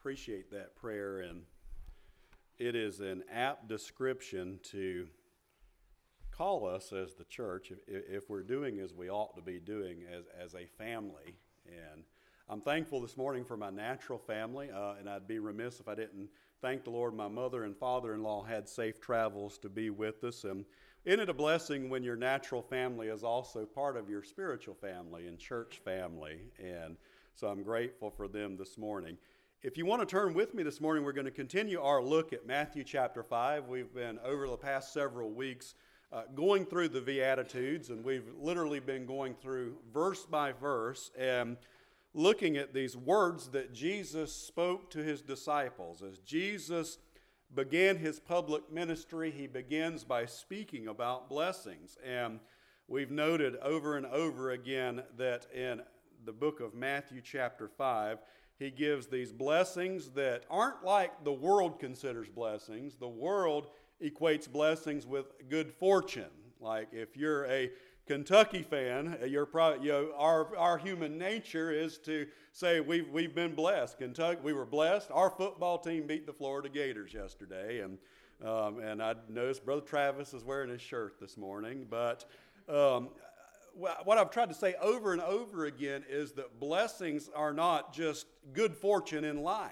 appreciate that prayer, and it is an apt description to call us as the church, if we're doing as we ought to be doing as a family. And I'm thankful this morning for my natural family, and I'd be remiss if I didn't thank the Lord. My mother and father-in-law had safe travels to be with us, and isn't it a blessing when your natural family is also part of your spiritual family and church family? And so I'm grateful for them this morning. If you want to turn with me this morning, we're going to continue our look at Matthew chapter 5. We've been, over the past several weeks, going through the Beatitudes, and we've literally been going through verse by verse and looking at these words that Jesus spoke to his disciples. As Jesus began his public ministry, he begins by speaking about blessings. And we've noted over and over again that in the book of Matthew chapter 5, he gives these blessings that aren't like the world considers blessings. The world equates blessings with good fortune. Like if you're a Kentucky fan, our human nature is to say we've been blessed. Kentucky, we were blessed. Our football team beat the Florida Gators yesterday, and I noticed Brother Travis is wearing his shirt this morning. But what I've tried to say over and over again is that blessings are not just good fortune in life.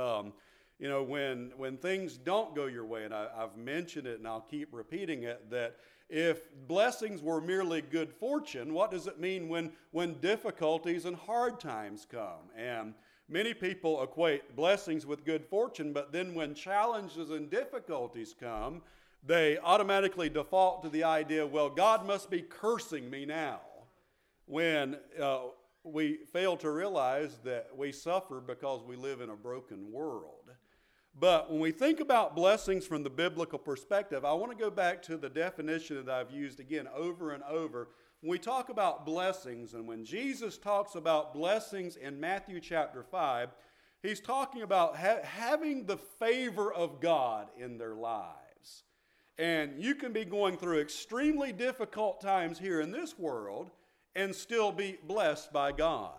When things don't go your way, and I've mentioned it and I'll keep repeating it, that if blessings were merely good fortune, what does it mean when difficulties and hard times come? And many people equate blessings with good fortune, but then when challenges and difficulties come, they automatically default to the idea, well, God must be cursing me now, when we fail to realize that we suffer because we live in a broken world. But when we think about blessings from the biblical perspective, I want to go back to the definition that I've used again over and over. When we talk about blessings, and when Jesus talks about blessings in Matthew chapter 5, he's talking about having the favor of God in their lives. And you can be going through extremely difficult times here in this world and still be blessed by God.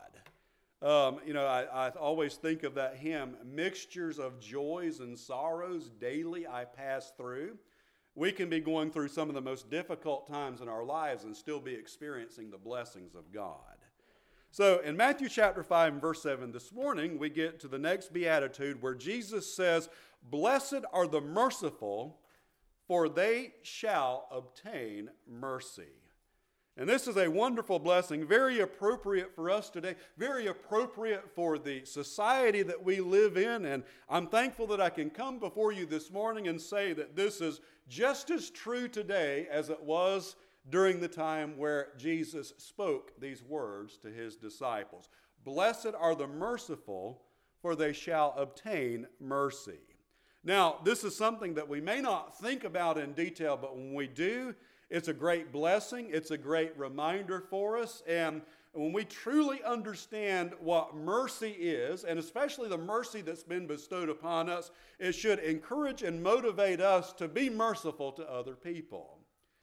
I always think of that hymn, mixtures of joys and sorrows daily I pass through. We can be going through some of the most difficult times in our lives and still be experiencing the blessings of God. So in Matthew chapter 5 and verse 7 this morning, we get to the next beatitude where Jesus says, "Blessed are the merciful, for they shall obtain mercy." And this is a wonderful blessing, very appropriate for us today, very appropriate for the society that we live in. And I'm thankful that I can come before you this morning and say that this is just as true today as it was during the time where Jesus spoke these words to his disciples. Blessed are the merciful, for they shall obtain mercy. Now, this is something that we may not think about in detail, but when we do, it's a great blessing. It's a great reminder for us. And when we truly understand what mercy is, and especially the mercy that's been bestowed upon us, it should encourage and motivate us to be merciful to other people.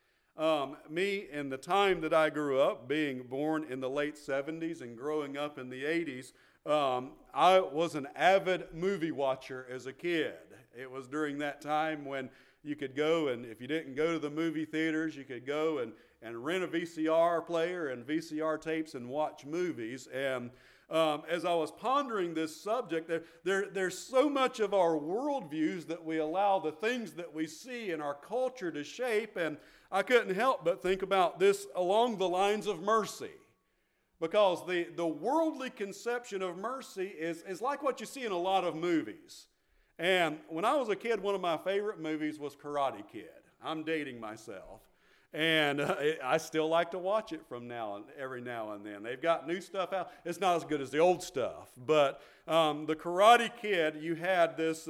Me, in the time that I grew up, being born in the late 70s and growing up in the 80s, I was an avid movie watcher as a kid. It was during that time when you could go, and if you didn't go to the movie theaters, you could go and rent a VCR player and VCR tapes and watch movies. And as I was pondering this subject, there's so much of our worldviews that we allow the things that we see in our culture to shape, and I couldn't help but think about this along the lines of mercy. Because the worldly conception of mercy is like what you see in a lot of movies. And when I was a kid, one of my favorite movies was Karate Kid. I'm dating myself. And I still like to watch it from every now and then. They've got new stuff out. It's not as good as the old stuff. But the Karate Kid, you had this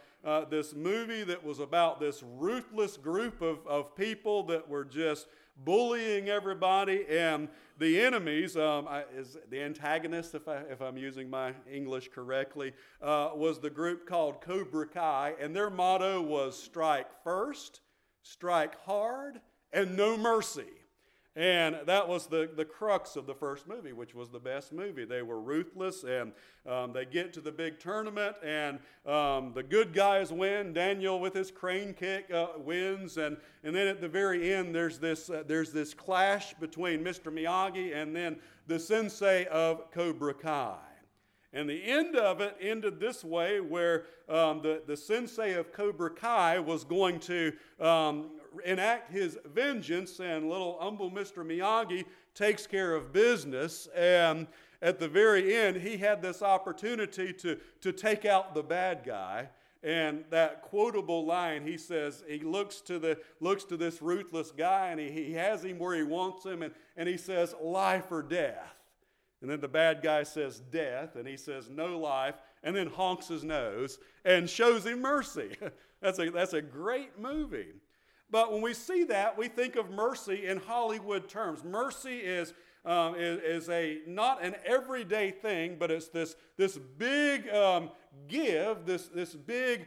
movie that was about this ruthless group of people that were just bullying everybody, and the enemies, is the antagonist, if I'm using my English correctly, was the group called Cobra Kai, and their motto was strike first, strike hard, and no mercy. And that was the crux of the first movie, which was the best movie. They were ruthless, and they get to the big tournament, and the good guys win. Daniel, with his crane kick, wins. And then at the very end, there's this clash between Mr. Miyagi and then the sensei of Cobra Kai. And the end of it ended this way, where the sensei of Cobra Kai was going to enact his vengeance, and little humble Mr. Miyagi takes care of business. And at the very end, he had this opportunity to take out the bad guy. And that quotable line, he says, he looks to this ruthless guy, and he has him where he wants him, and he says, life or death. And then the bad guy says death, and he says no life, and then honks his nose and shows him mercy. That's a great movie. But when we see that, we think of mercy in Hollywood terms. Mercy is not an everyday thing, but it's this big give, this big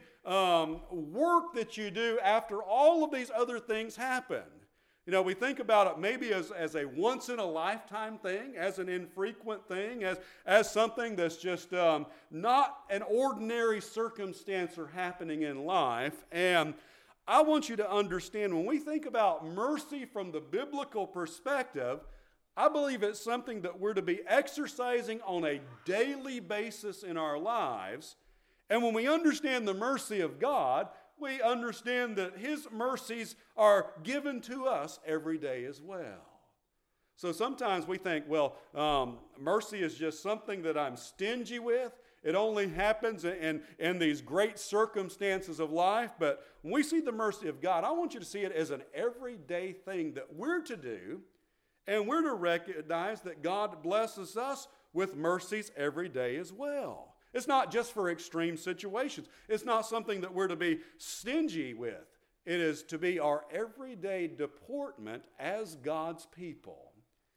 work that you do after all of these other things happen. You know, we think about it maybe as a once-in-a-lifetime thing, as an infrequent thing, as something that's just not an ordinary circumstance or happening in life. And I want you to understand, when we think about mercy from the biblical perspective, I believe it's something that we're to be exercising on a daily basis in our lives. And when we understand the mercy of God, we understand that His mercies are given to us every day as well. So sometimes we think, well, mercy is just something that I'm stingy with. It only happens in these great circumstances of life. But when we see the mercy of God, I want you to see it as an everyday thing that we're to do. And we're to recognize that God blesses us with mercies every day as well. It's not just for extreme situations. It's not something that we're to be stingy with. It is to be our everyday deportment as God's people,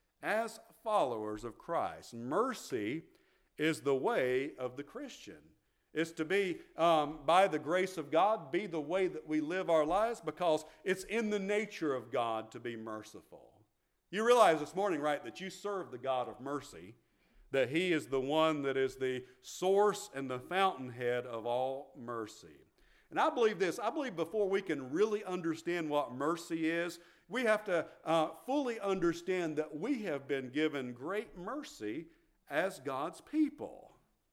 as followers of Christ. Mercy is the way of the Christian. It's to be, by the grace of God, be the way that we live our lives, because it's in the nature of God to be merciful. You realize this morning, right, that you serve the God of mercy, that He is the one that is the source and the fountainhead of all mercy. And I believe this. I believe before we can really understand what mercy is, we have to fully understand that we have been given great mercy as God's people.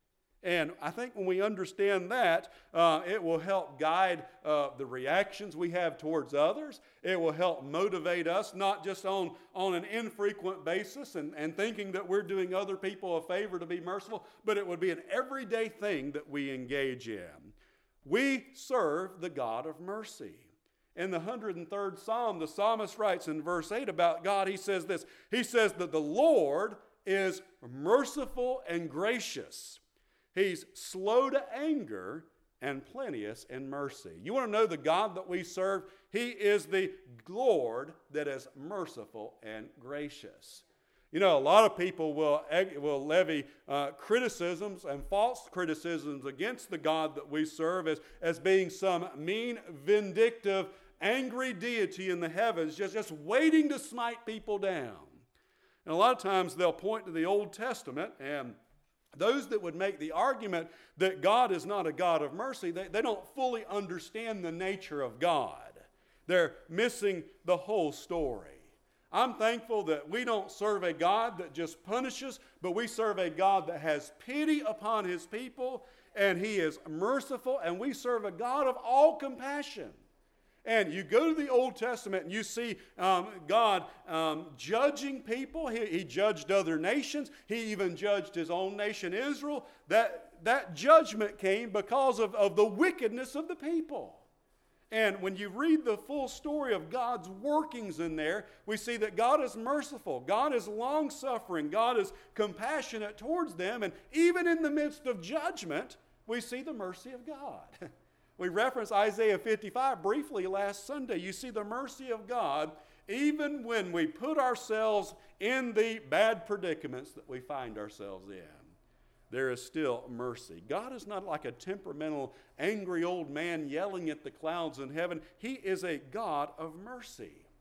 And I think when we understand that, it will help guide the reactions we have towards others. It will help motivate us, not just on an infrequent basis and thinking that we're doing other people a favor to be merciful, but it would be an everyday thing that we engage in. We serve the God of mercy. In the 103rd Psalm, the psalmist writes in verse 8 about God, he says this. He says that the Lord is merciful and gracious. He's slow to anger and plenteous in mercy. You want to know the God that we serve? He is the Lord that is merciful and gracious. You know, a lot of people will levy criticisms and false criticisms against the God that we serve as being some mean, vindictive, angry deity in the heavens, just waiting to smite people down. And a lot of times they'll point to the Old Testament, and those that would make the argument that God is not a God of mercy, they don't fully understand the nature of God. They're missing the whole story. I'm thankful that we don't serve a God that just punishes, but we serve a God that has pity upon His people, and He is merciful, and we serve a God of all compassion. And you go to the Old Testament and you see God judging people. He judged other nations. He even judged His own nation, Israel. That judgment came because of the wickedness of the people. And when you read the full story of God's workings in there, we see that God is merciful. God is long-suffering. God is compassionate towards them. And even in the midst of judgment, we see the mercy of God. We referenced Isaiah 55 briefly last Sunday. You see the mercy of God even when we put ourselves in the bad predicaments that we find ourselves in. There is still mercy. God is not like a temperamental, angry old man yelling at the clouds in heaven. He is a God of mercy.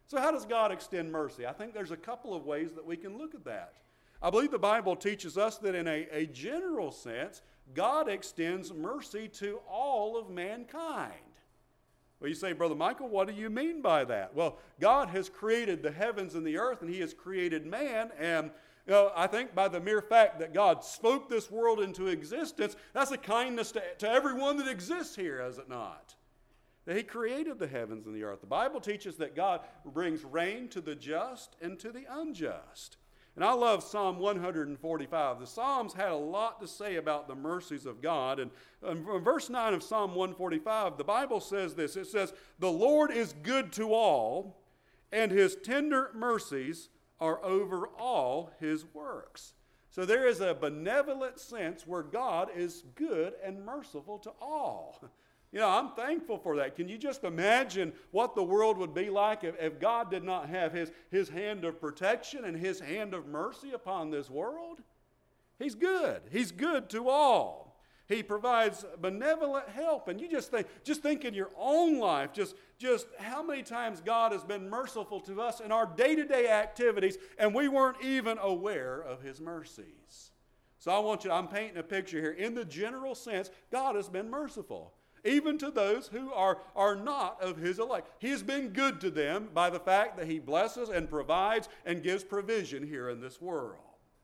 So how does God extend mercy? I think there's a couple of ways that we can look at that. I believe the Bible teaches us that in a general sense, God extends mercy to all of mankind. Well, you say, Brother Michael, what do you mean by that? Well, God has created the heavens and the earth, and He has created man, and I think by the mere fact that God spoke this world into existence, that's a kindness to everyone that exists here, is it not? That He created the heavens and the earth. The Bible teaches that God brings rain to the just and to the unjust. And I love Psalm 145. The Psalms had a lot to say about the mercies of God. And in verse 9 of Psalm 145, the Bible says this. It says, "The Lord is good to all, and His tender mercies are over all His works." So there is a benevolent sense where God is good and merciful to all. I'm thankful for that. Can you just imagine what the world would be like if God did not have his hand of protection and His hand of mercy upon this world? He's good. He's good to all. He provides benevolent help. And you just think in your own life, just how many times God has been merciful to us in our day-to-day activities, and we weren't even aware of His mercies. So I'm painting a picture here. In the general sense, God has been merciful, even to those who are not of His elect. He has been good to them by the fact that He blesses and provides and gives provision here in this world.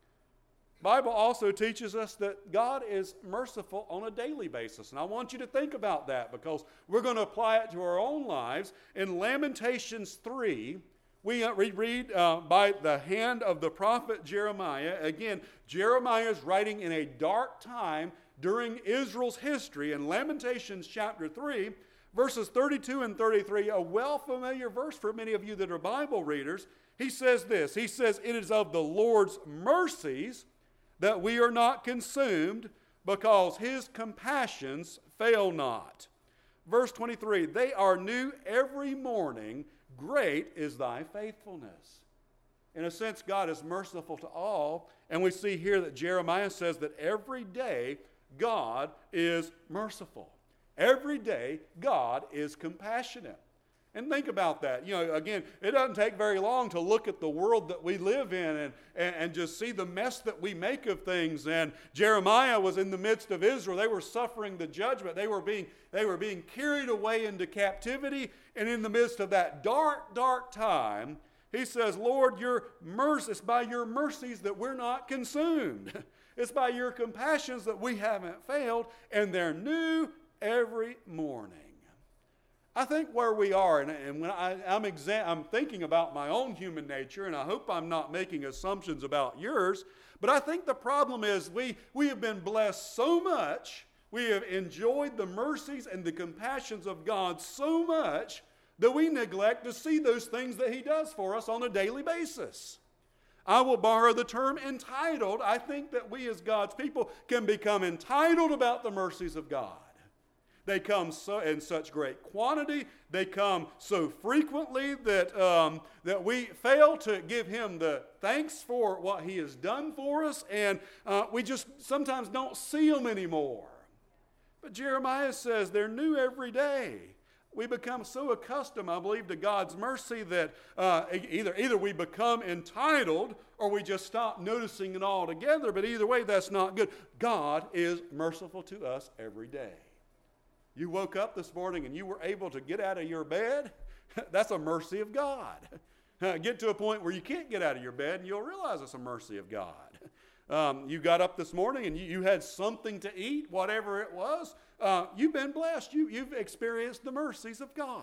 The Bible also teaches us that God is merciful on a daily basis. And I want you to think about that, because we're going to apply it to our own lives. In Lamentations 3, we read by the hand of the prophet Jeremiah. Again, Jeremiah is writing in a dark time during Israel's history. In Lamentations chapter 3, verses 32 and 33, a well-familiar verse for many of you that are Bible readers, he says this. He says, "It is of the Lord's mercies that we are not consumed, because His compassions fail not." Verse 23, "They are new every morning. Great is thy faithfulness." In a sense, God is merciful to all. And we see here that Jeremiah says that every day God is merciful. Every day God is compassionate. And think about that. Again, it doesn't take very long to look at the world that we live in and just see the mess that we make of things. And Jeremiah was in the midst of Israel. They were suffering the judgment. They were being carried away into captivity. And in the midst of that dark, dark time, he says, "Lord, it's by your mercies that we're not consumed. It's by your compassions that we haven't failed, and they're new every morning." I think where we are, and when I'm thinking about my own human nature, and I hope I'm not making assumptions about yours, but I think the problem is we have been blessed so much, we have enjoyed the mercies and the compassions of God so much, that we neglect to see those things that He does for us on a daily basis. I will borrow the term entitled. I think that we as God's people can become entitled about the mercies of God. They come in such great quantity. They come so frequently that we fail to give Him the thanks for what He has done for us, and we just sometimes don't see them anymore. But Jeremiah says they're new every day. We become so accustomed, I believe, to God's mercy that either we become entitled or we just stop noticing it altogether. But either way, that's not good. God is merciful to us every day. You woke up this morning and you were able to get out of your bed. That's a mercy of God. Get to a point where you can't get out of your bed and you'll realize it's a mercy of God. You got up this morning and you had something to eat, whatever it was. You've been blessed. You've experienced the mercies of God.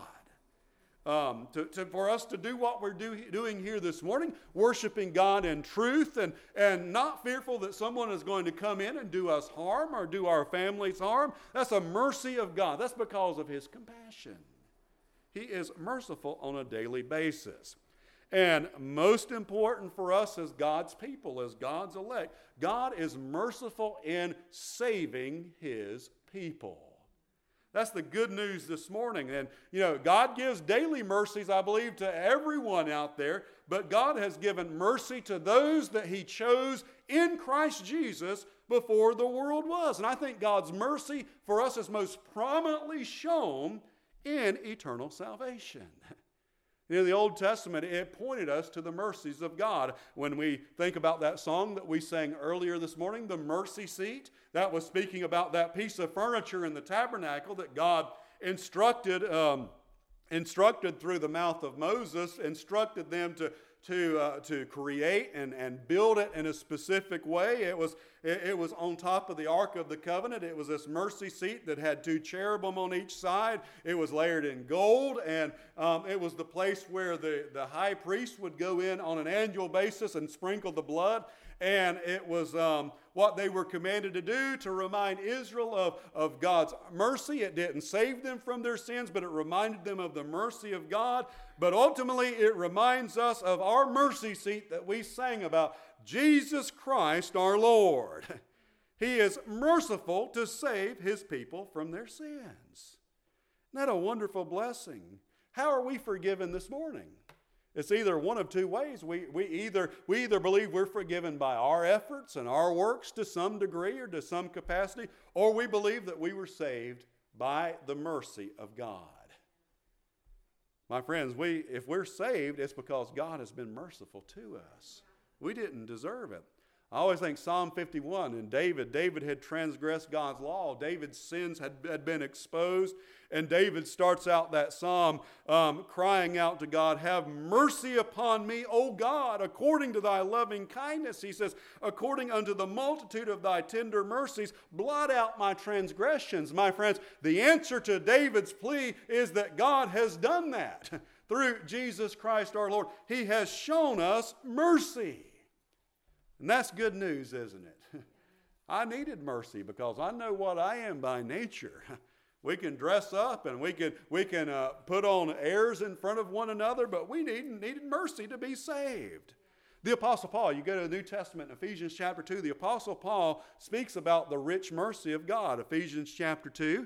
For us to do what we're doing here this morning, worshiping God in truth and not fearful that someone is going to come in and do us harm or do our families harm, that's a mercy of God. That's because of His compassion. He is merciful on a daily basis. And most important for us as God's people, as God's elect, God is merciful in saving His people. That's the good news this morning. And, God gives daily mercies, I believe, to everyone out there, but God has given mercy to those that He chose in Christ Jesus before the world was. And I think God's mercy for us is most prominently shown in eternal salvation. In the Old Testament, it pointed us to the mercies of God. When we think about that song that we sang earlier this morning, the mercy seat, that was speaking about that piece of furniture in the tabernacle that God instructed through the mouth of Moses, instructed them to create and build it in a specific way. It was on top of the Ark of the Covenant. It was this mercy seat that had 2 cherubim on each side. It was layered in gold, and it was the place where the high priest would go in on an annual basis and sprinkle the blood. And it was what they were commanded to do to remind Israel of God's mercy. It didn't save them from their sins, but it reminded them of the mercy of God. But ultimately, it reminds us of our mercy seat that we sang about, Jesus Christ our Lord. He is merciful to save His people from their sins. Isn't that a wonderful blessing? How are we forgiven this morning? It's either one of 2 ways. We either believe we're forgiven by our efforts and our works to some degree or to some capacity, or we believe that we were saved by the mercy of God. My friends, if we're saved, it's because God has been merciful to us. We didn't deserve it. I always think Psalm 51 and David had transgressed God's law. David's sins had been exposed. And David starts out that psalm crying out to God, have mercy upon me, O God, according to thy loving kindness. He says, according unto the multitude of thy tender mercies, blot out my transgressions. My friends, the answer to David's plea is that God has done that. Through Jesus Christ our Lord, He has shown us mercy. And that's good news, isn't it? I needed mercy because I know what I am by nature. We can dress up and we can put on airs in front of one another, but we needed mercy to be saved. The Apostle Paul, you go to the New Testament in Ephesians chapter 2, the Apostle Paul speaks about the rich mercy of God. Ephesians chapter 2,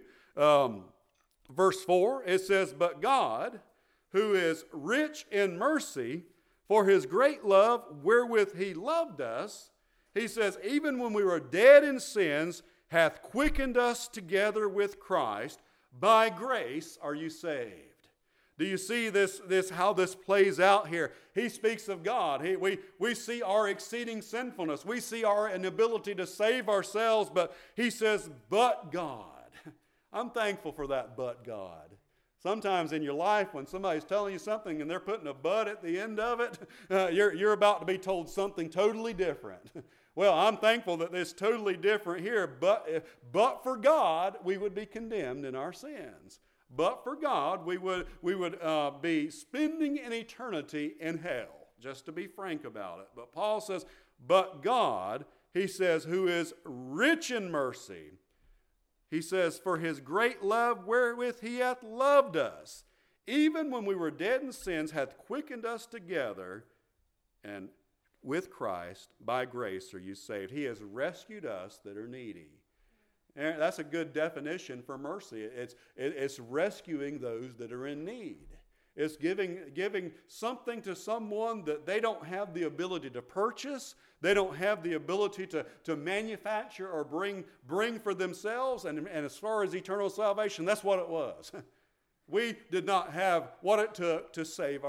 verse 4, it says, but God, who is rich in mercy, for His great love wherewith He loved us, He says, even when we were dead in sins, hath quickened us together with Christ. By grace are you saved. Do you see this how this plays out here? He speaks of God. We see our exceeding sinfulness. We see our inability to save ourselves, but He says, but God. I'm thankful for that, but God. Sometimes in your life when somebody's telling you something and they're putting a but at the end of it, you're about to be told something totally different. Well, I'm thankful that it's totally different here, but for God, we would be condemned in our sins. But for God, we would be spending an eternity in hell, just to be frank about it. But Paul says, but God, he says, who is rich in mercy, he says, for His great love wherewith He hath loved us, even when we were dead in sins, hath quickened us together, and with Christ, by grace are you saved. He has rescued us that are needy. And that's a good definition for mercy. It's rescuing those that are in need. It's giving something to someone that they don't have the ability to purchase. They don't have the ability to manufacture or bring for themselves. And as far as eternal salvation, that's what it was. We did not have what it took to save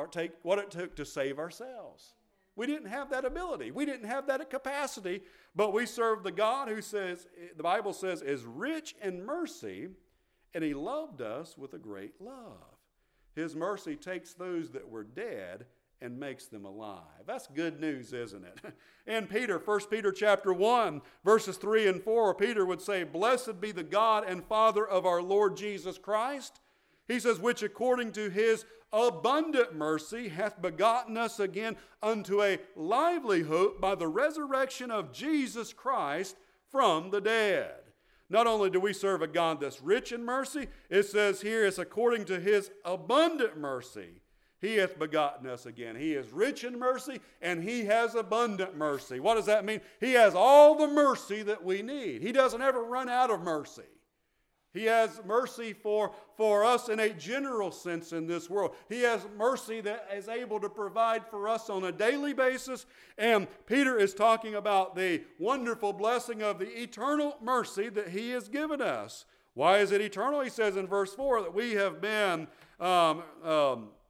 ourselves. We didn't have that ability. We didn't have that capacity. But we serve the God who says, the Bible says, is rich in mercy, and He loved us with a great love. His mercy takes those that were dead and makes them alive. That's good news, isn't it? And 1 Peter chapter 1, verses 3 and 4, Peter would say, blessed be the God and Father of our Lord Jesus Christ. He says, which according to His abundant mercy hath begotten us again unto a lively hope by the resurrection of Jesus Christ from the dead. Not only do we serve a God that's rich in mercy, it says here it's according to His abundant mercy. He hath begotten us again. He is rich in mercy and He has abundant mercy. What does that mean? He has all the mercy that we need. He doesn't ever run out of mercy. He has mercy for us in a general sense in this world. He has mercy that is able to provide for us on a daily basis. And Peter is talking about the wonderful blessing of the eternal mercy that He has given us. Why is it eternal? He says in verse 4 that we have been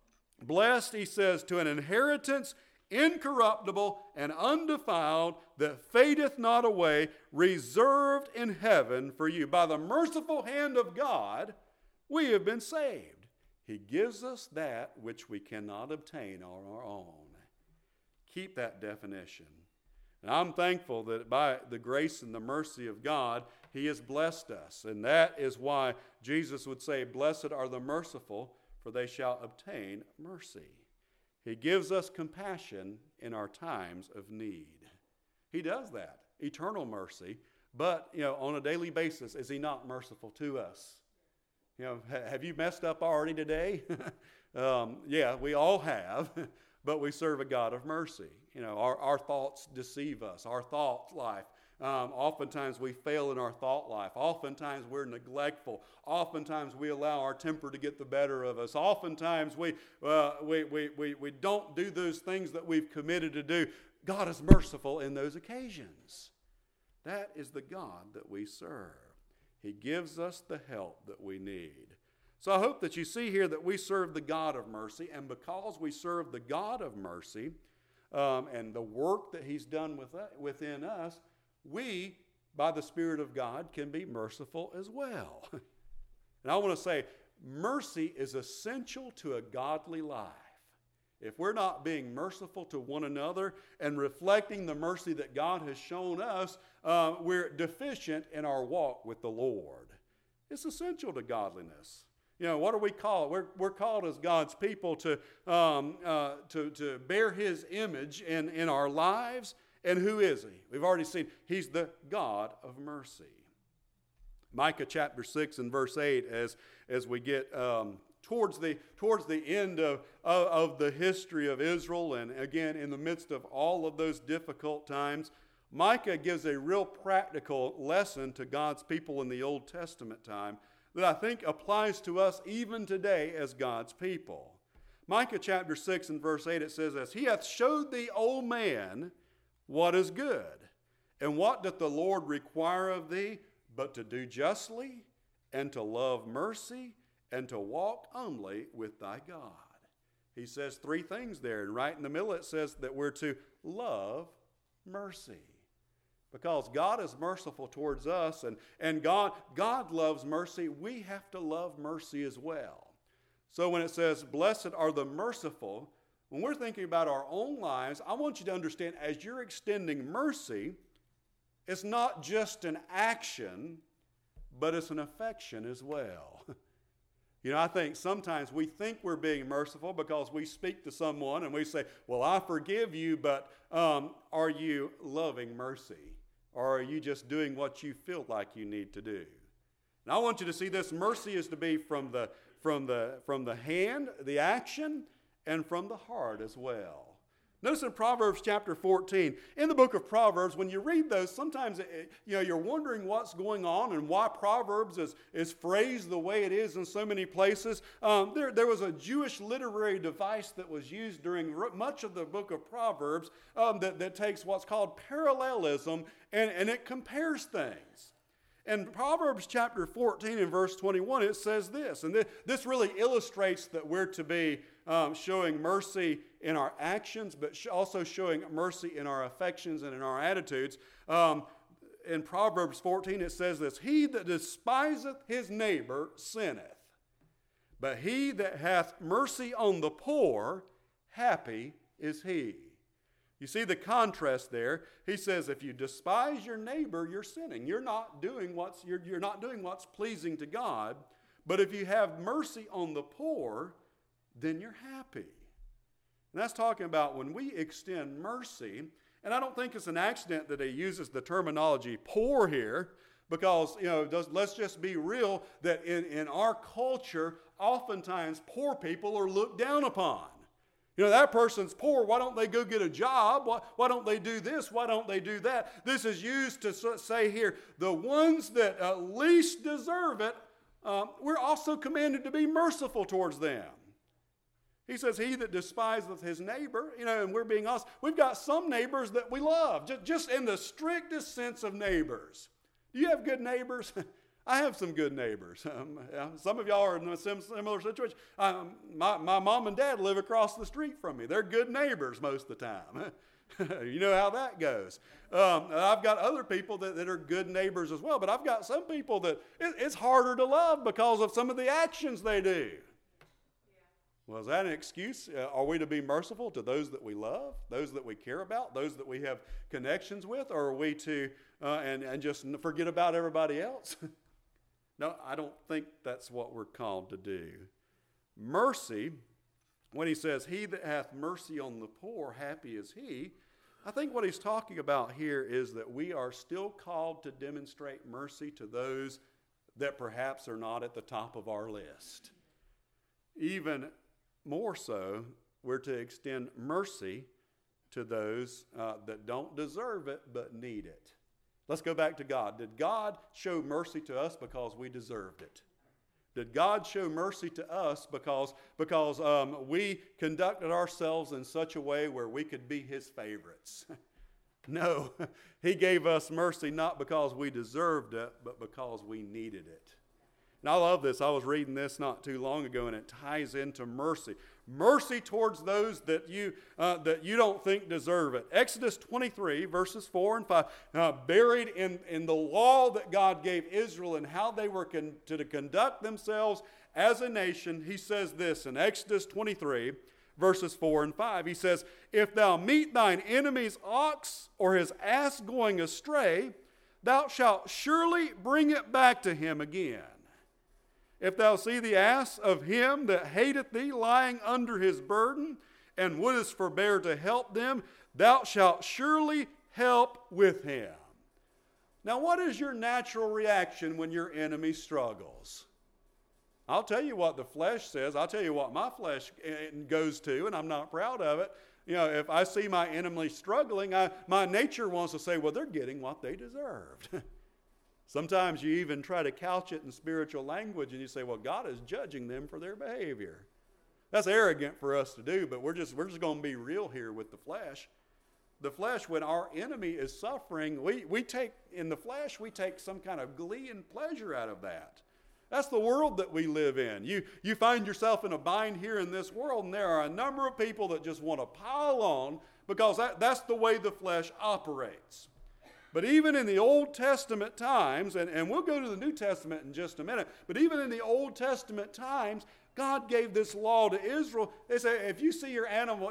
Blessed, he says, to an inheritance incorruptible and undefiled, that fadeth not away, reserved in heaven for you. By the merciful hand of God, we have been saved. He gives us that which we cannot obtain on our own. Keep that definition. And I'm thankful that by the grace and the mercy of God, he has blessed us. And that is why Jesus would say, blessed are the merciful, for they shall obtain mercy. He gives us compassion in our times of need. He does that, eternal mercy. But, on a daily basis, is he not merciful to us? Have you messed up already today? Yeah, we all have. But we serve a God of mercy. Our thoughts deceive us. Our thought life. Oftentimes we fail in our thought life. Oftentimes we're neglectful. Oftentimes we allow our temper to get the better of us. Oftentimes we don't do those things that we've committed to do. God is merciful in those occasions. That is the God that we serve. He gives us the help that we need. So I hope that you see here that we serve the God of mercy, and because we serve the God of mercy and the work that he's done within us, we, by the Spirit of God, can be merciful as well. And I want to say, mercy is essential to a godly life. If we're not being merciful to one another and reflecting the mercy that God has shown us, we're deficient in our walk with the Lord. It's essential to godliness. What are we called? We're called as God's people to bear his image in our lives. And who is he? We've already seen he's the God of mercy. Micah chapter 6 and verse 8, as we get towards the end of the history of Israel, and again in the midst of all of those difficult times, Micah gives a real practical lesson to God's people in the Old Testament time that I think applies to us even today as God's people. Micah chapter 6 and verse 8, it says this, he hath showed thee, O man, what is good, and what doth the Lord require of thee, but to do justly, and to love mercy, and to walk humbly with thy God. He says three things there, and right in the middle it says that we're to love mercy. Because God is merciful towards us, and God loves mercy, we have to love mercy as well. So when it says, blessed are the merciful, when we're thinking about our own lives, I want you to understand, as you're extending mercy, it's not just an action, but it's an affection as well. I think sometimes we think we're being merciful because we speak to someone and we say, well, I forgive you, but are you loving mercy? Or are you just doing what you feel like you need to do? And I want you to see this. Mercy is to be from the hand, the action, and from the heart as well. Notice in Proverbs chapter 14, in the book of Proverbs, when you read those, sometimes you're wondering what's going on and why Proverbs is phrased the way it is in so many places. There was a Jewish literary device that was used during much of the book of Proverbs that takes what's called parallelism, and it compares things. In Proverbs chapter 14 and verse 21, it says this, and this really illustrates that we're to be showing mercy in our actions, but also showing mercy in our affections and in our attitudes. In Proverbs 14, it says this, he that despiseth his neighbor sinneth, but he that hath mercy on the poor, happy is he. You see the contrast there. He says, if you despise your neighbor, you're sinning. You're not doing what's pleasing to God. But if you have mercy on the poor, then you're happy. And that's talking about when we extend mercy. And I don't think it's an accident that he uses the terminology poor here, because let's just be real that in our culture, oftentimes poor people are looked down upon. That person's poor. Why don't they go get a job? Why don't they do this? Why don't they do that? This is used to say here, the ones that least deserve it, we're also commanded to be merciful towards them. He says, he that despiseth his neighbor, and we're being honest, we've got some neighbors that we love, just in the strictest sense of neighbors. Do you have good neighbors? I have some good neighbors. Some of y'all are in a similar situation. My mom and dad live across the street from me. They're good neighbors most of the time. You know how that goes. I've got other people that are good neighbors as well, but I've got some people that it's harder to love because of some of the actions they do. Well, is that an excuse? Are we to be merciful to those that we love, those that we care about, those that we have connections with, or are we to and just forget about everybody else? No, I don't think that's what we're called to do. Mercy, when he says, he that hath mercy on the poor, happy is he, I think what he's talking about here is that we are still called to demonstrate mercy to those that perhaps are not at the top of our list. Even more so, we're to extend mercy to those that don't deserve it but need it. Let's go back to God. Did God show mercy to us because we deserved it? Did God show mercy to us because we conducted ourselves in such a way where we could be his favorites? No, he gave us mercy not because we deserved it, but because we needed it. And I love this. I was reading this not too long ago, and it ties into mercy. Mercy towards those that you don't think deserve it. Exodus 23, verses 4 and 5, buried in the law that God gave Israel and how they were to conduct themselves as a nation. He says this in Exodus 23, verses 4 and 5. He says, if thou meet thine enemy's ox or his ass going astray, thou shalt surely bring it back to him again. If thou see the ass of him that hateth thee lying under his burden, and wouldest forbear to help them, thou shalt surely help with him. Now, what is your natural reaction when your enemy struggles? I'll tell you what the flesh says. I'll tell you what my flesh goes to, and I'm not proud of it. You know, if I see my enemy struggling, my nature wants to say, well, they're getting what they deserved. Sometimes you even try to couch it in spiritual language and you say, well, God is judging them for their behavior. That's arrogant for us to do, but we're just going to be real here with the flesh. The flesh, when our enemy is suffering, we take some kind of glee and pleasure out of that. That's the world that we live in. You find yourself in a bind here in this world, and there are a number of people that just want to pile on because that's the way the flesh operates. But even in the Old Testament times, and we'll go to the New Testament in just a minute, but even in the Old Testament times, God gave this law to Israel. They say, if you see your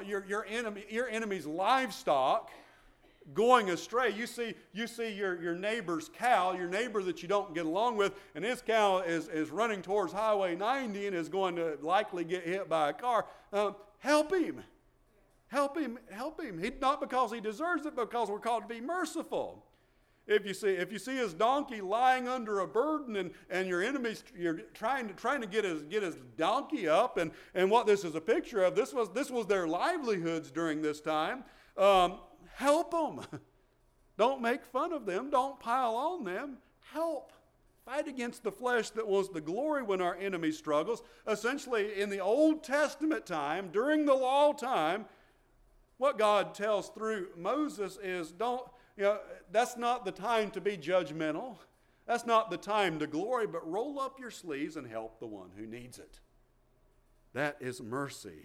enemy's livestock going astray, you see your neighbor's cow, your neighbor that you don't get along with, and his cow is running towards Highway 90 and is going to likely get hit by a car, help him. Help him. Not because he deserves it, but because we're called to be merciful. If you see his donkey lying under a burden and your enemy's you're trying to get his donkey up, and what this is a picture of, this was their livelihoods during this time. Help them. Don't make fun of them. Don't pile on them. Help. Fight against the flesh that wants the glory when our enemy struggles. Essentially, in the Old Testament time, during the law time, what God tells through Moses is that's not the time to be judgmental. That's not the time to glory, but roll up your sleeves and help the one who needs it. That is mercy.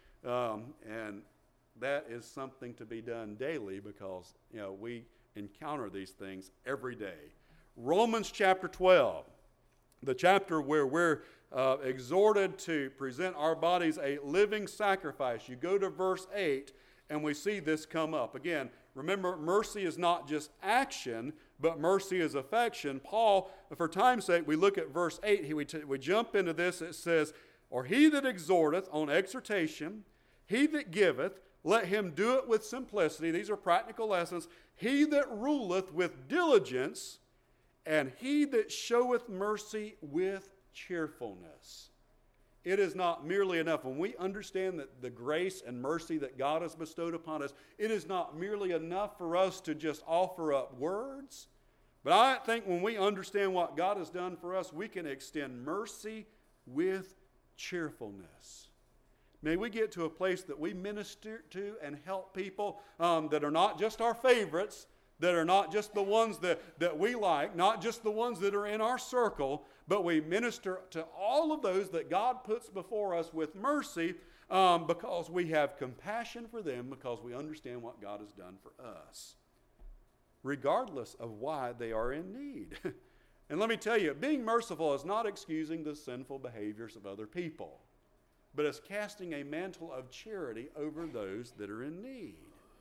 And that is something to be done daily because we encounter these things every day. Romans chapter 12, the chapter where we're exhorted to present our bodies a living sacrifice. You go to verse 8 and we see this come up. Again, remember, mercy is not just action, but mercy is affection. Paul, for time's sake, we look at verse 8. We jump into this. It says, or he that exhorteth on exhortation, he that giveth, let him do it with simplicity. These are practical lessons. He that ruleth with diligence, and he that showeth mercy with cheerfulness. It is not merely enough. When we understand that the grace and mercy that God has bestowed upon us, it is not merely enough for us to just offer up words. But I think when we understand what God has done for us, we can extend mercy with cheerfulness. May we get to a place that we minister to and help people that are not just our favorites, that are not just the ones that we like, not just the ones that are in our circle, but we minister to all of those that God puts before us with mercy because we have compassion for them, because we understand what God has done for us, regardless of why they are in need. And let me tell you, being merciful is not excusing the sinful behaviors of other people, but it's casting a mantle of charity over those that are in need.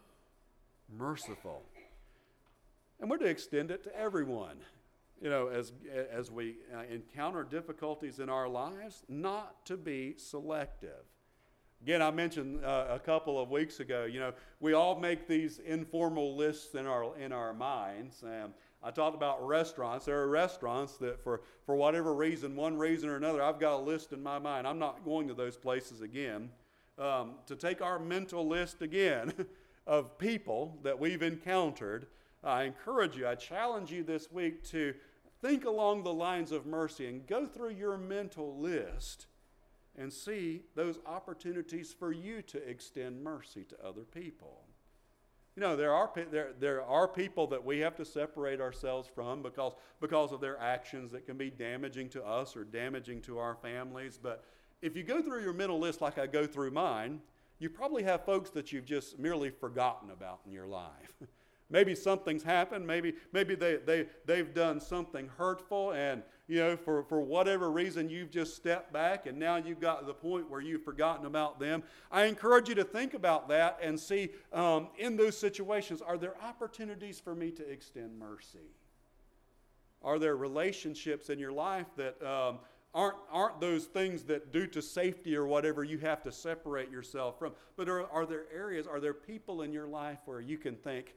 Merciful. And we're to extend it to everyone. You know, as we encounter difficulties in our lives, not to be selective. Again, I mentioned a couple of weeks ago, you know, we all make these informal lists in our minds. I talked about restaurants. There are restaurants that for whatever reason, one reason or another, I've got a list in my mind. I'm not going to those places again. To take our mental list again of people that we've encountered, I encourage you, I challenge you this week to think along the lines of mercy and go through your mental list and see those opportunities for you to extend mercy to other people. You know, there are people that we have to separate ourselves from because of their actions that can be damaging to us or damaging to our families. But if you go through your mental list like I go through mine, you probably have folks that you've just merely forgotten about in your life. Maybe something's happened. Maybe they've done something hurtful, and you know, for whatever reason, you've just stepped back, and now you've got to the point where you've forgotten about them. I encourage you to think about that and see in those situations, are there opportunities for me to extend mercy? Are there relationships in your life that aren't those things that due to safety or whatever you have to separate yourself from? But are there areas, are there people in your life where you can think,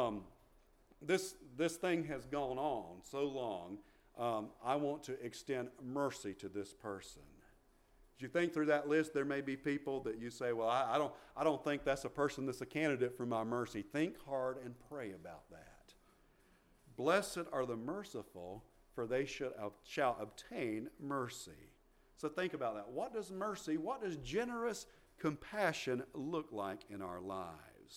this thing has gone on so long, I want to extend mercy to this person. As you think through that list, there may be people that you say, well, I don't think that's a person that's a candidate for my mercy. Think hard and pray about that. Blessed are the merciful, for they shall obtain mercy. So think about that. What does mercy, what does generous compassion look like in our lives?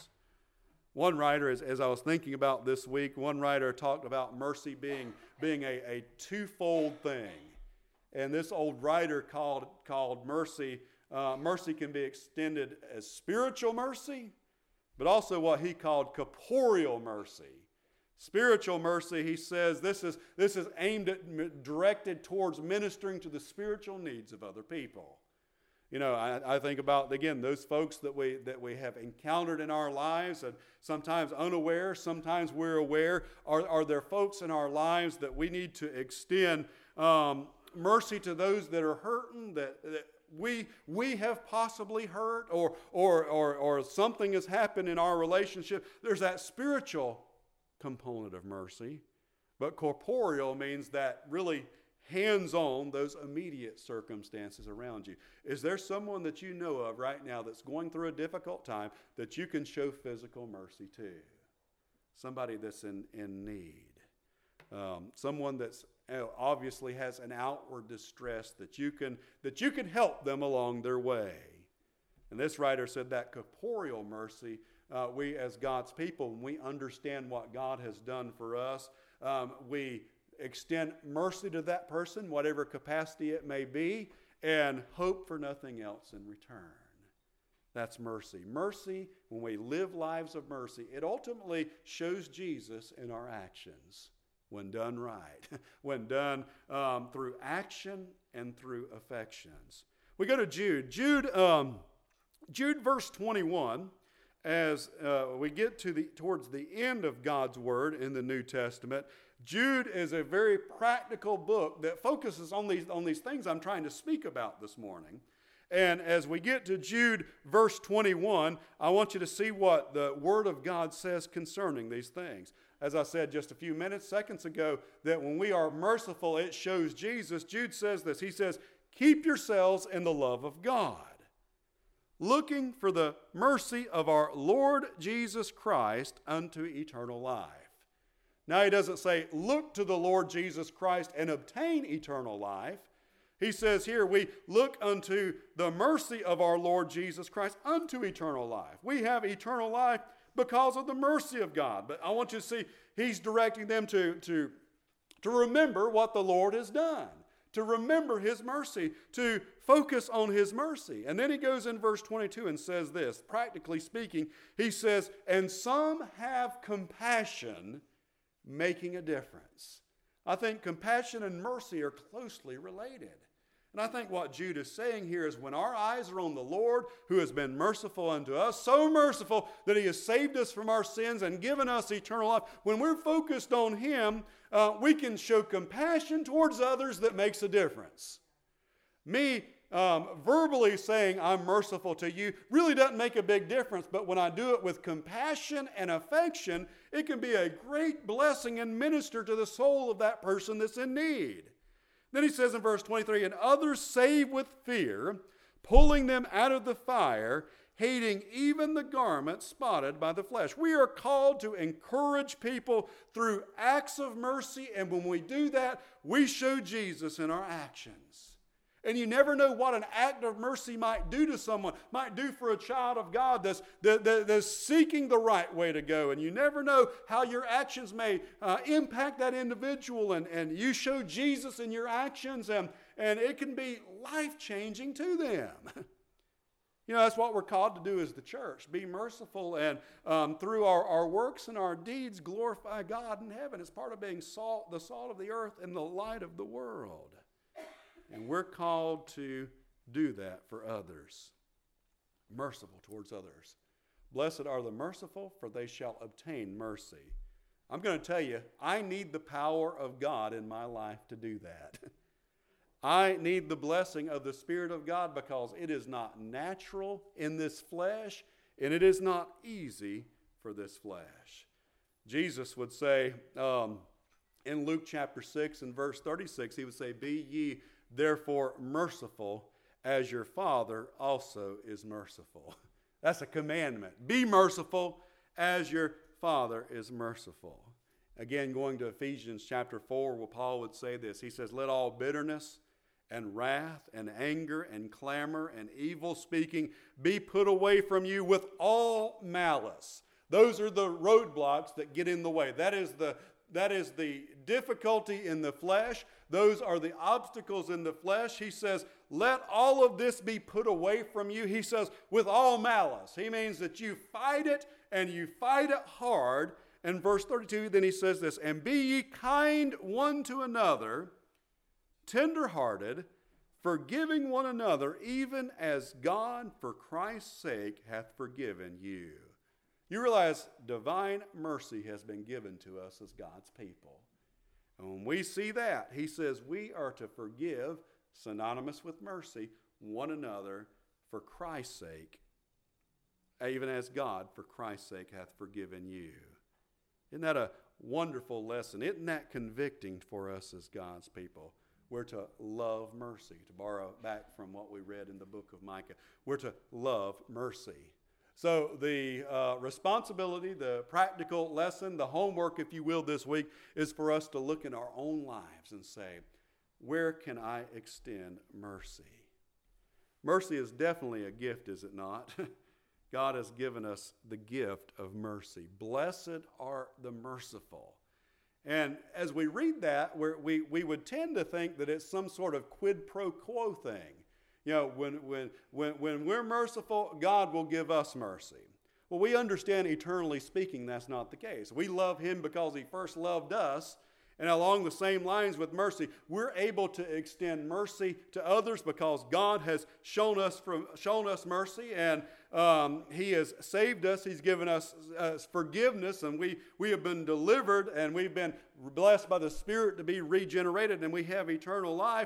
One writer, as I was thinking about this week, one writer talked about mercy being a twofold thing. And this old writer called mercy, mercy can be extended as spiritual mercy, but also what he called corporeal mercy. Spiritual mercy, he says, this is aimed at, directed towards ministering to the spiritual needs of other people. You know, I think about, again, those folks that we have encountered in our lives, and sometimes unaware, sometimes we're aware. Are there folks in our lives that we need to extend mercy to those that are hurting, that we have possibly hurt, or something has happened in our relationship? There's that spiritual component of mercy, but corporeal means that really hands-on, those immediate circumstances around you. Is there someone that you know of right now that's going through a difficult time that you can show physical mercy to? Somebody that's in need. Someone that's obviously has an outward distress that you can help them along their way. And this writer said that corporeal mercy, we as God's people, when we understand what God has done for us, we extend mercy to that person, whatever capacity it may be, and hope for nothing else in return. That's mercy. Mercy, when we live lives of mercy, it ultimately shows Jesus in our actions when done right, when done through action and through affections. We go to Jude. Jude verse 21, as we get towards the end of God's Word in the New Testament, Jude is a very practical book that focuses on these things I'm trying to speak about this morning. And as we get to Jude verse 21, I want you to see what the Word of God says concerning these things. As I said just a few seconds ago, that when we are merciful, it shows Jesus. Jude says this. He says, keep yourselves in the love of God, looking for the mercy of our Lord Jesus Christ unto eternal life. Now he doesn't say, look to the Lord Jesus Christ and obtain eternal life. He says here, we look unto the mercy of our Lord Jesus Christ unto eternal life. We have eternal life because of the mercy of God. But I want you to see, he's directing them to remember what the Lord has done, to remember his mercy, to focus on his mercy. And then he goes in verse 22 and says this, practically speaking, he says, and some have compassion, making a difference. I think compassion and mercy are closely related. And I think what Jude is saying here is when our eyes are on the Lord, who has been merciful unto us, so merciful that he has saved us from our sins and given us eternal life, when we're focused on him, we can show compassion towards others that makes a difference. Me verbally saying I'm merciful to you really doesn't make a big difference, but when I do it with compassion and affection, it can be a great blessing and minister to the soul of that person that's in need. Then he says in verse 23, and others save with fear, pulling them out of the fire, hating even the garment spotted by the flesh. We are called to encourage people through acts of mercy, and when we do that, we show Jesus in our actions. And you never know what an act of mercy might do to someone, might do for a child of God that's seeking the right way to go. And you never know how your actions may impact that individual. And you show Jesus in your actions, and it can be life-changing to them. You know, that's what we're called to do as the church. Be merciful and through our works and our deeds glorify God in heaven. It's part of being salt, the salt of the earth and the light of the world. And we're called to do that for others. Merciful towards others. Blessed are the merciful, for they shall obtain mercy. I'm going to tell you, I need the power of God in my life to do that. I need the blessing of the Spirit of God because it is not natural in this flesh, and it is not easy for this flesh. Jesus would say in Luke chapter 6 and verse 36, he would say, be ye therefore merciful, as your Father also is merciful. That's a commandment. Be merciful, as your Father is merciful. Again, going to Ephesians chapter 4, where Paul would say this. He says, let all bitterness and wrath and anger and clamor and evil speaking be put away from you with all malice. Those are the roadblocks that get in the way. That is the difficulty in the flesh. Those are the obstacles in the flesh. He says, let all of this be put away from you. He says, with all malice. He means that you fight it, and you fight it hard. And verse 32, then he says this, and be ye kind one to another, tender-hearted, forgiving one another, even as God for Christ's sake hath forgiven you. You realize divine mercy has been given to us as God's people. And when we see that, he says we are to forgive, synonymous with mercy, one another for Christ's sake, even as God for Christ's sake hath forgiven you. Isn't that a wonderful lesson? Isn't that convicting for us as God's people? We're to love mercy, to borrow back from what we read in the book of Micah. We're to love mercy. So the responsibility, the practical lesson, the homework, if you will, this week is for us to look in our own lives and say, where can I extend mercy? Mercy is definitely a gift, is it not? God has given us the gift of mercy. Blessed are the merciful. And as we read that, we would tend to think that it's some sort of quid pro quo thing. You know, when we're merciful, God will give us mercy. Well, we understand eternally speaking that's not the case. We love him because he first loved us. And along the same lines with mercy, we're able to extend mercy to others because God has shown us mercy, and he has saved us. He's given us forgiveness, and we have been delivered, and we've been blessed by the Spirit to be regenerated, and we have eternal life.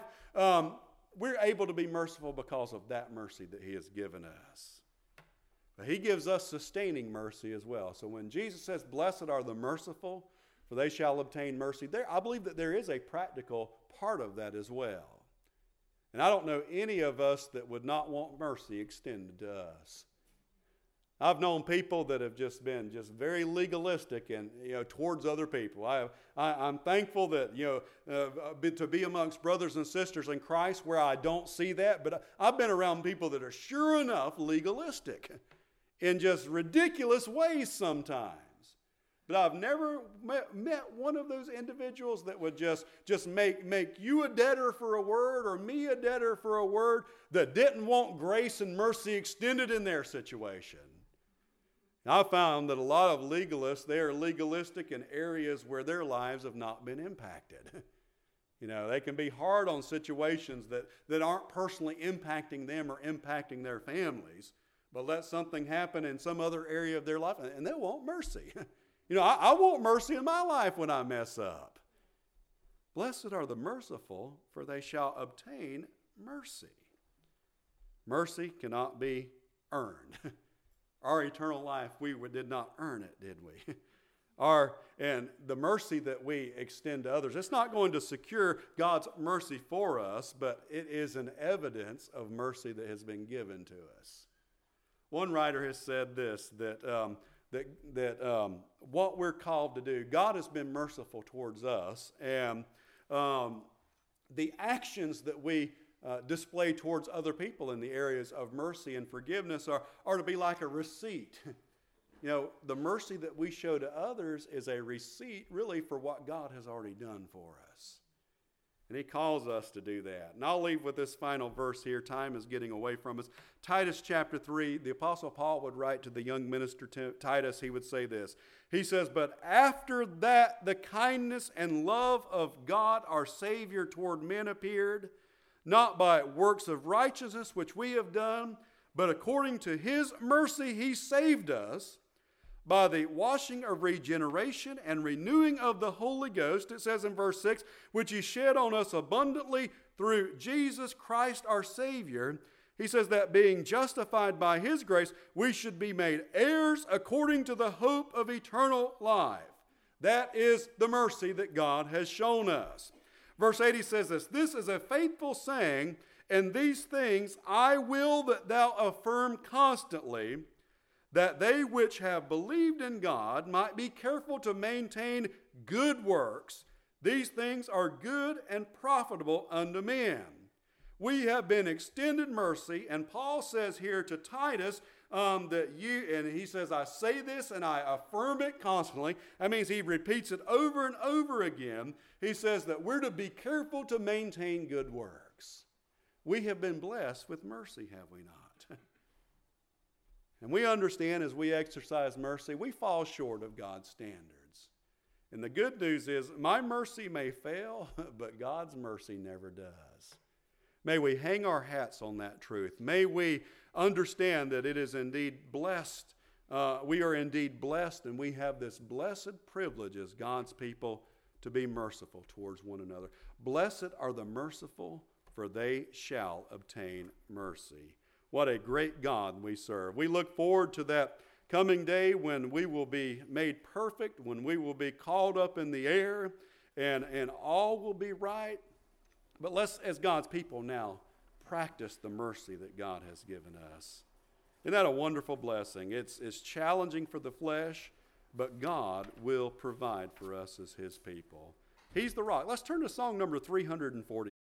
We're able to be merciful because of that mercy that he has given us. But he gives us sustaining mercy as well. So when Jesus says, blessed are the merciful, for they shall obtain mercy, I believe that there is a practical part of that as well. And I don't know any of us that would not want mercy extended to us. I've known people that have just been very legalistic and towards other people. I'm thankful that to be amongst brothers and sisters in Christ where I don't see that, but I've been around people that are sure enough legalistic in just ridiculous ways sometimes. But I've never met one of those individuals that would just make you a debtor for a word or me a debtor for a word that didn't want grace and mercy extended in their situation. I found that a lot of legalists, they are legalistic in areas where their lives have not been impacted. You know, they can be hard on situations that aren't personally impacting them or impacting their families, but let something happen in some other area of their life and they want mercy. You know, I want mercy in my life when I mess up. Blessed are the merciful, for they shall obtain mercy. Mercy cannot be earned. Our eternal life, we did not earn it, did we? And the mercy that we extend to others, it's not going to secure God's mercy for us, but it is an evidence of mercy that has been given to us. One writer has said this, that what we're called to do, God has been merciful towards us, and the actions that we display towards other people in the areas of mercy and forgiveness are to be like a receipt. You know, the mercy that we show to others is a receipt really for what God has already done for us. And he calls us to do that. And I'll leave with this final verse here. Time is getting away from us. Titus chapter 3, the Apostle Paul would write to the young minister Titus, he would say this. He says, "But after that the kindness and love of God our Savior toward men appeared, not by works of righteousness which we have done, but according to his mercy he saved us, by the washing of regeneration and renewing of the Holy Ghost," it says in verse 6, "which he shed on us abundantly through Jesus Christ our Savior." He says that being justified by his grace, we should be made heirs according to the hope of eternal life. That is the mercy that God has shown us. Verse 80 says this, "This is a faithful saying, and these things I will that thou affirm constantly, that they which have believed in God might be careful to maintain good works. These things are good and profitable unto men." We have been extended mercy, and Paul says here to Titus and he says, "I say this and I affirm it constantly." That means he repeats it over and over again. He says that we're to be careful to maintain good works. We have been blessed with mercy, have we not? And we understand as we exercise mercy, we fall short of God's standards. And the good news is, my mercy may fail, but God's mercy never does. May we hang our hats on that truth. May we understand that it is indeed blessed. We are indeed blessed, and we have this blessed privilege as God's people to be merciful towards one another. Blessed are the merciful, for they shall obtain mercy. What a great God we serve. We look forward to that coming day when we will be made perfect, when we will be called up in the air, and all will be right. But let's, as God's people now, practice the mercy that God has given us. Isn't that a wonderful blessing? It's challenging for the flesh, but God will provide for us as his people. He's the rock. Let's turn to song number 340.